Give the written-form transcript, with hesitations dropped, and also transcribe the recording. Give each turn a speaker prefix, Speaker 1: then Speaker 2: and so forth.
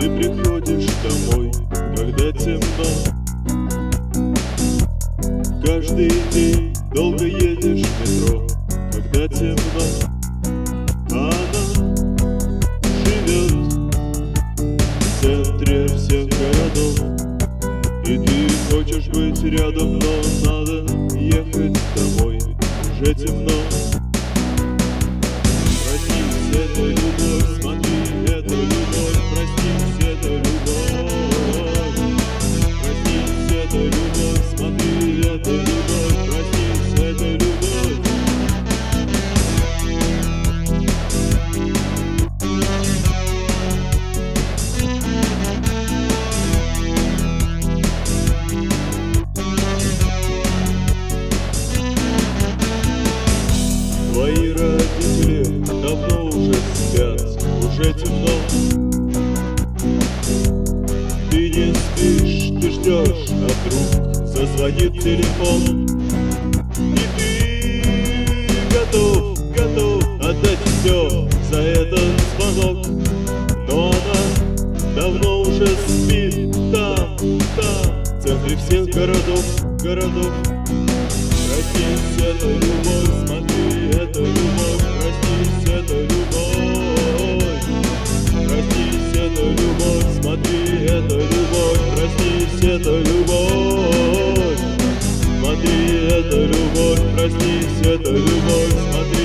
Speaker 1: Ты приходишь домой, когда темно. Каждый день долго едешь в метро, когда темно. Она живет в центре всех городов, и ты хочешь быть рядом, но надо ехать домой, уже темно. Простись, это любовь, смотри, это любовь. Простись, это любовь. Простись, это любовь, смотри, это любовь. Простись, это любовь. Твои родители давно уже спят, уже темно. Ты не спишь, ты ждешь, а вдруг зазвонит телефон. И ты готов отдать все за этот звонок. Но она давно уже спит там, в центре всех городов. Простись, это любовь, смотри, это любовь. Простись, это любовь. Простись, это любовь, смотри, это любовь. Простись, это любовь. Смотри, это любовь. Простись, это любовь, смотри.